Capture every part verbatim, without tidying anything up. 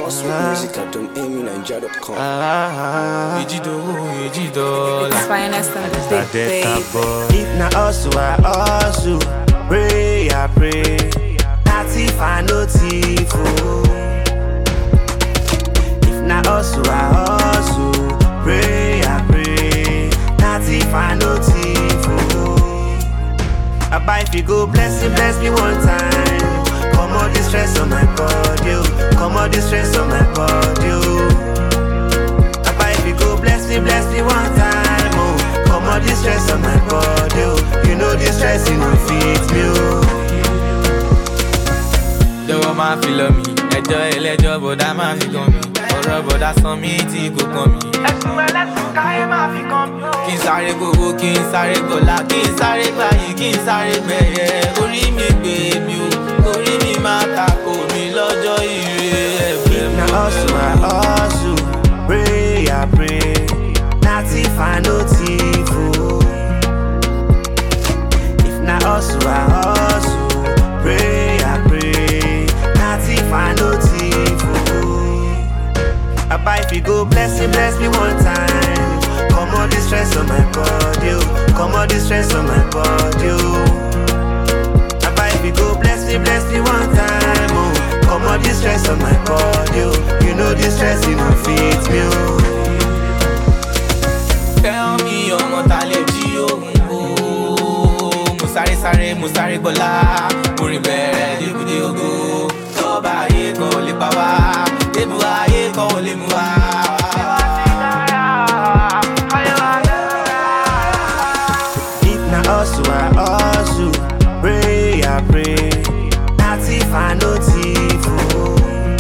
More sweet music at don amy ninja dot com. Ejido, Ejido, It's finest and the big babe. If na hustle, I hustle. Pray, I pray. That's if I no thief. oh. If na hustle, I hustle. Pray, I pray. That's if I no thief. oh. I buy if you go bless me, bless me one time. Come all the stress on my body, oh. Come all the stress on my body, oh. I buy if you go bless me, bless me one time, oh. Come all the stress on my body, oh. You know the stress, you know fit me, oh. Jọ̀wọ́ máa fi lọ mi, ẹjọ́ ẹlẹ́jọ́ bọ̀dá máa fi kàn mí. Ọ̀rọ̀ bọ̀dá san mí tí kò kàn mí. Ẹ̀sùn ẹlẹ́sùn káyé máa fi kàn mí. Kí n sáré gbowó, kí n sáré gbọ̀lá, kí n sáré gbàyè, kí n sáré gbẹ̀yẹ. Orí mi gbé mi o, orí mi máa tako mi lọ́jọ́ ire ẹ̀fẹ̀ mi. Na hustle, I hustle, pray, I pray. Not if I no thief, oh. If na hustle, I hustle, pray, I pray. Not if I no thief, oh. I buy if you go bless me, bless me one time. Come all the stress on my body, oh. Come all the stress on my body, oh. I buy if you go bless me, bless me one time, oh. Come all the stress on my body, oh. You know the stress, you know fit me, oh. Tell me ọmọ ta lè jí òun o. Mo sáré sáré, mo sáré gbọ́lá. Mo rìn bẹ̀rẹ̀ débùdé ògo. Tọ́ba ayé kan ò lè pa wá. Débù ayé kan ò lè mú wá. If na hustle, I hustle, pray, I pray. Not if I no thief, oh.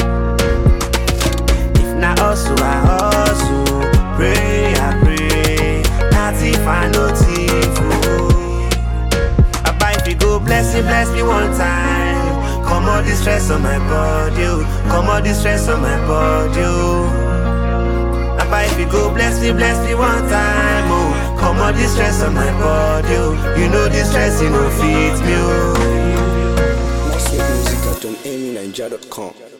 If na hustle, I hustle, pray, I pray. Not if I no thief, oh. I buy if you go bless me, bless me one time. Come all the stress on my body, oh. Come all the stress on my body, oh. I buy if you go bless me, bless me one time, oh. Come all the stress on my body, oh. You know the stress, you know fit me, oh. More sweet music at don amy ninja dot com.